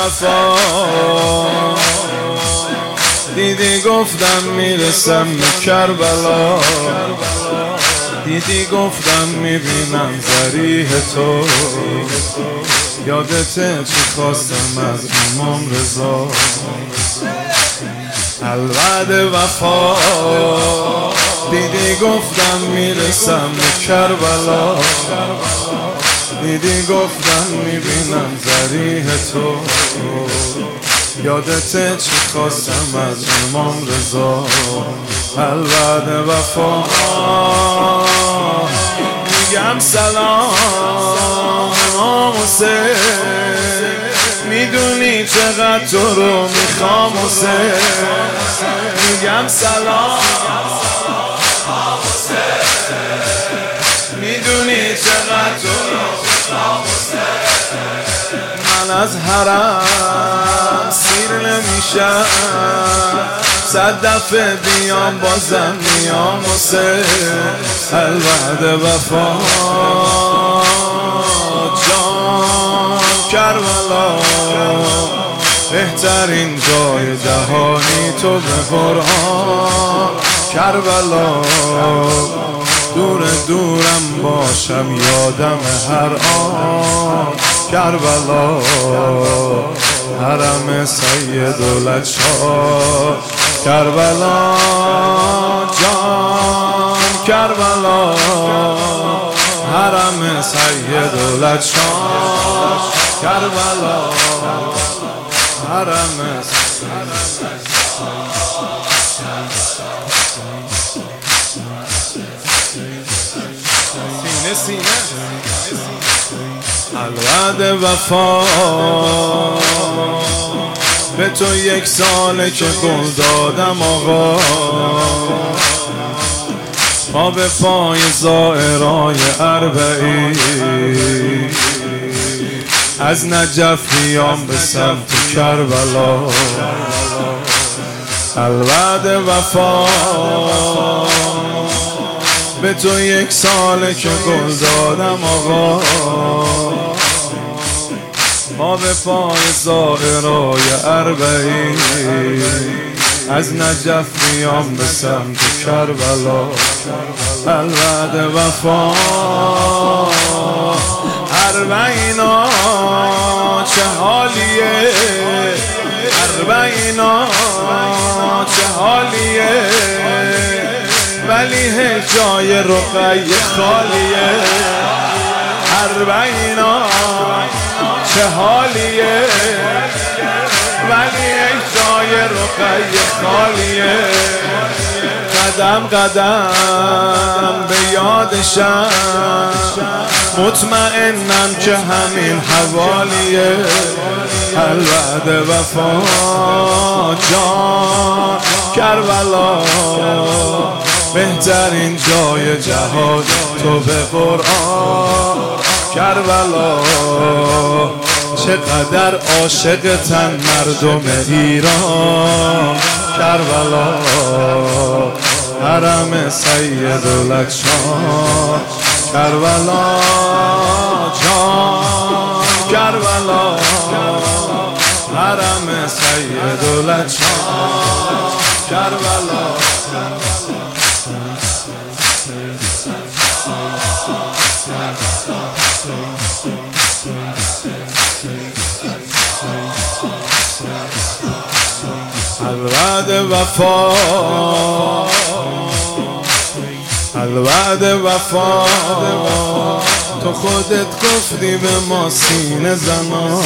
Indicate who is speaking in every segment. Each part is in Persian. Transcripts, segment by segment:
Speaker 1: وفا دیدی گفتم میرسم به کربلا، دیدی گفتم میبینم ضریح تو، یادته چی خواستم از امام رضا. الوعد وفا دیدی گفتم میرسم به کربلا، دیدی گفتم میبینم ضریح تو، یادته چی خواستم از امام رضا. الوعد وفا میگم سلام امام حسین، میدونی چقدر تو رو میخوام حسین. میگم سلام امام حسین، میدونی چقدر تو رو میخوام حسین. من از حرم سیر نمیشم، 100 دفعه بیام بازم میام حسین. الوعد وفا جان کربلا، بهترین جای جهانی تو به قرآن. کربلا دور دورم باشم یادم هر آن. کربلا حرم سیدالشاه. کربلا جان کربلا، حرم سیدالشاه. کربلا حرم سینه سینه. الوعد وفا به تو 1 ساله که گل دادم آقا، پا به پای زائرای اربعی، از نجف میام به سمت کربلا. الوعد وفا به تو 1 ساله که گل دادم آقا، ما به پای زائرای اربعی، از نجف میام به سمت کربلا. الوعد وفا اربعینا چه حالیه، اربعینا چه حالیه، ولی جای رقیه خالیه. اربعینا چه حالیه، ولی جای رقیه خالیه. قدم قدم به یادشم، مطمئنم که همین حوالیه. الوعد وفا جان کربلا، بهترین جای جهان تو به قرآن. کربلا چقدر عاشقتن مردم ایران. کربلا حرم سیدالشاه. کربلا جان کربلا، حرم سیدالشاه. کربلا الوعد وفا، الوعد وفا، تو خودت گفتی به ما سینه زنان.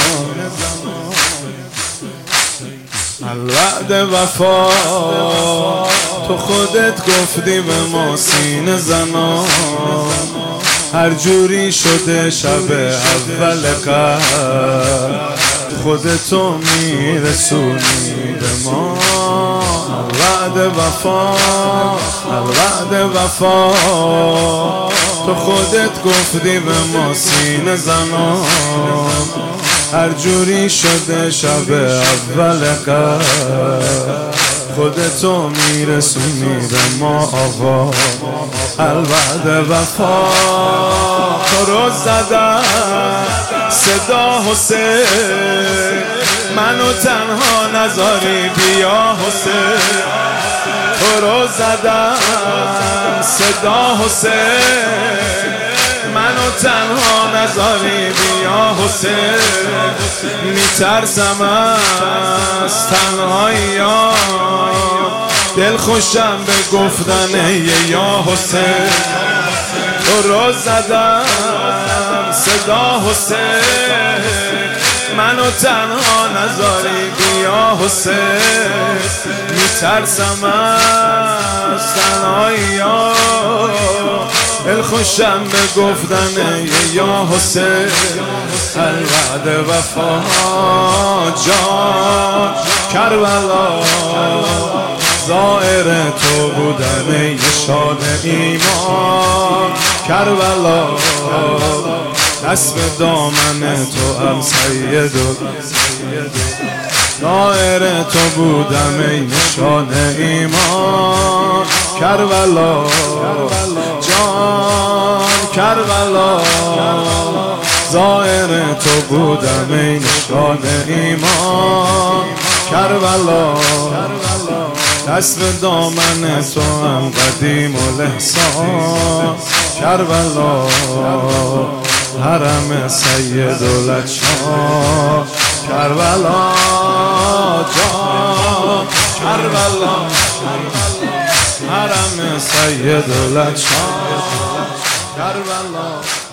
Speaker 1: الوعد وفا، تو خودت گفتی به ما سینه زنان. هر جوری شده شب اول قدر، خودتو میرسونی به ما. الوعد وفا، الوعد وفا، تو خودت گفتی به ما سینه زنان. هر جوری شده شب اول قدر، خودتو میرسونی به ما آقا. الوعد وفا، تو رو زدم صدا حسین، منو تنها نذاری بیا حسین، تو رو زدم صدا حسین، منو تنها نذاری بیا حسین، میترسم از تنهایی، دل خوشم به گفتن یا حسین، تو رو زدم صدا حسین، منو تنها نذاری بیا حسین، میترسم از تنهایی، دل خوشم به گفتن یا حسین، الوعد وفا جان کربلا، زائر تو بودم ای نشان ایمان کربلا، دست به دامن تو هم سیدو، زائر تو بودم ای نشان ایمان کربلا، جان کربلا، زائر تو بودم ای نشان ایمان کربلا، دست به دامن تو هم قدیم الاحسان کربلا، حرم سیدالشان کربلا، جان کربلا، حرم سیدالشان کربلا.